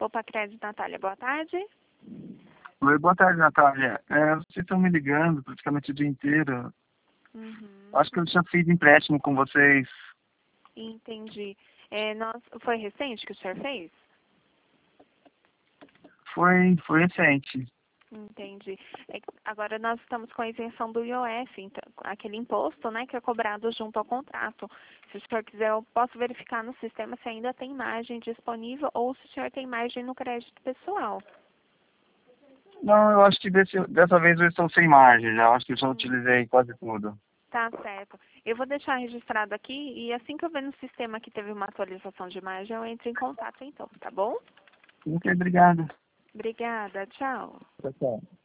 Copa Crédito, Natália. Boa tarde. Oi, boa tarde, Natália. Vocês estão me ligando praticamente o dia inteiro. Acho que eu já fiz empréstimo com vocês. Entendi. Foi recente que o senhor fez? Foi recente. Entendi. Agora nós estamos com a isenção do IOF, então, aquele imposto, né, que é cobrado junto ao contrato. Se o senhor quiser, eu posso verificar no sistema se ainda tem margem disponível ou se o senhor tem margem no crédito pessoal. Não, eu acho que dessa vez eu estou sem margem já. Eu acho que eu já utilizei quase tudo. Tá certo. Eu vou deixar registrado aqui e assim que eu ver no sistema que teve uma atualização de margem, eu entro em contato então, tá bom? Ok, obrigado. Obrigada, tchau. Tchau, tchau.